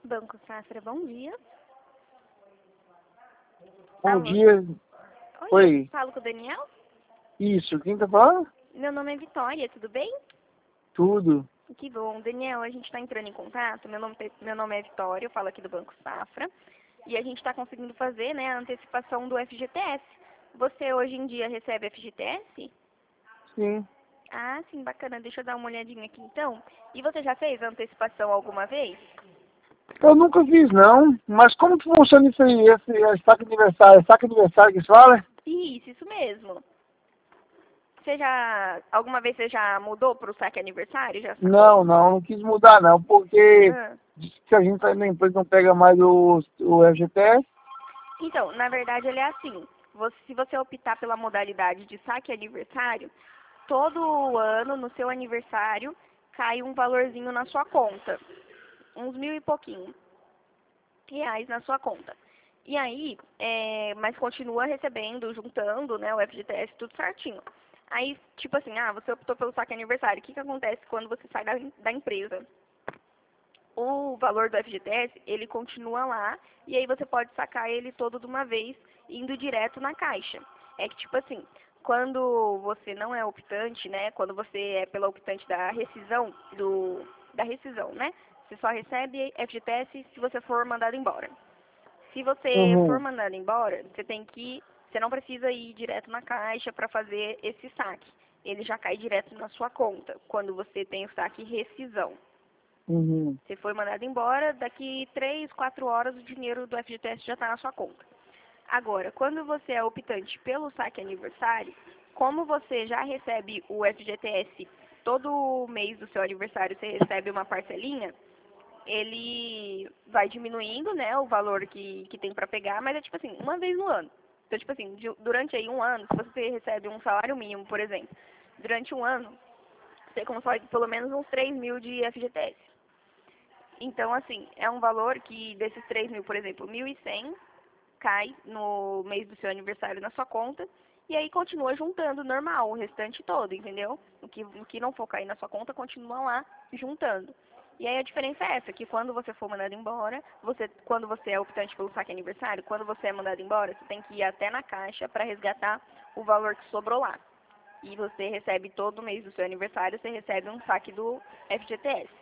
Banco Safra, bom dia. Bom Alô? dia. Oi. Falo com o Daniel? Isso, quem tá falando? Meu nome é Vitória, tudo bem? Tudo. Que bom. Daniel, a gente está entrando em contato. Meu nome é Vitória, eu falo aqui do Banco Safra. E a gente está conseguindo fazer, né, a antecipação do FGTS. Você hoje em dia recebe FGTS? Sim. Ah, sim, bacana. Deixa eu dar uma olhadinha aqui então. E você já fez a antecipação alguma vez? Eu nunca fiz não, mas como que funciona isso aí, esse saque aniversário? Saque aniversário que se fala? Isso mesmo. Alguma vez você já mudou para o saque aniversário? Já sacou? Não quis mudar não, porque Ah. diz que a gente na empresa não pega mais o FGTS. Então, na verdade, ele é assim. Se você optar pela modalidade de saque aniversário, todo ano, no seu aniversário, cai um valorzinho na sua conta. Uns 1.000 e pouquinho reais na sua conta. E aí, mas continua recebendo, juntando, né, o FGTS, tudo certinho. Aí, tipo assim, você optou pelo saque aniversário. O que acontece quando você sai da empresa? O valor do FGTS, ele continua lá, e aí você pode sacar ele todo de uma vez, indo direto na caixa. É que, tipo assim, quando você não é optante, né, quando você é pela optante da rescisão, né, você só recebe FGTS se você for mandado embora. Se você for Uhum. mandado embora, você não precisa ir direto na caixa para fazer esse saque. Ele já cai direto na sua conta, quando você tem o saque rescisão. Uhum. Você foi mandado embora, daqui 3, 4 horas o dinheiro do FGTS já está na sua conta. Agora, quando você é optante pelo saque aniversário, como você já recebe o FGTS todo mês do seu aniversário, você recebe uma parcelinha, ele vai diminuindo, né, o valor que tem para pegar, mas é tipo assim, uma vez no ano. Então, tipo assim, durante aí um ano, se você recebe um salário mínimo, por exemplo, durante um ano, você consegue pelo menos uns 3.000 de FGTS. Então, assim, é um valor que desses 3.000, por exemplo, 1.100 cai no mês do seu aniversário na sua conta e aí continua juntando normal, o restante todo, entendeu? O que não for cair na sua conta continua lá juntando. E aí a diferença é essa, que quando você for mandado embora, quando você é optante pelo saque aniversário, quando você é mandado embora, você tem que ir até na caixa para resgatar o valor que sobrou lá. E você recebe todo mês do seu aniversário, você recebe um saque do FGTS.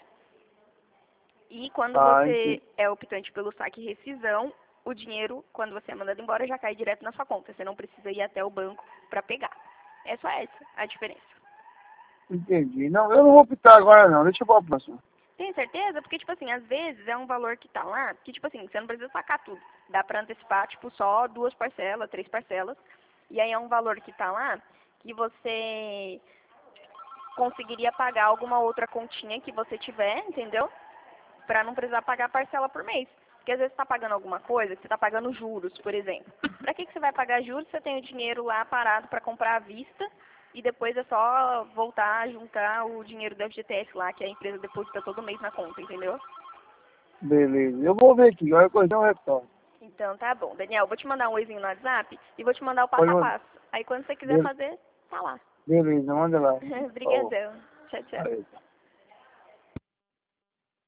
E quando você Entendi. é optante pelo saque rescisão, o dinheiro, quando você é mandado embora, já cai direto na sua conta. Você não precisa ir até o banco para pegar. É só essa a diferença. Entendi. Não, eu não vou optar agora não, deixa eu para a próxima. Tem certeza? Porque, tipo assim, às vezes é um valor que tá lá, que, tipo assim, você não precisa sacar tudo. Dá pra antecipar, tipo, só 2 parcelas, 3 parcelas. E aí é um valor que tá lá que você conseguiria pagar alguma outra continha que você tiver, entendeu? Para não precisar pagar parcela por mês. Porque às vezes você está pagando alguma coisa, que você está pagando juros, por exemplo. Para que você vai pagar juros se você tem o dinheiro lá parado para comprar à vista e depois é só voltar a juntar o dinheiro do FGTS lá, que a empresa deposita todo mês na conta, entendeu? Beleza. Eu vou ver aqui, olha coisa, eu retorno. Então tá bom. Daniel, vou te mandar um oizinho no WhatsApp e vou te mandar o passo Pode a mandar. passo. Aí quando você quiser fazer, tá lá. Beleza, manda lá. Falou. Obrigadão. Tchau, tchau. Aí.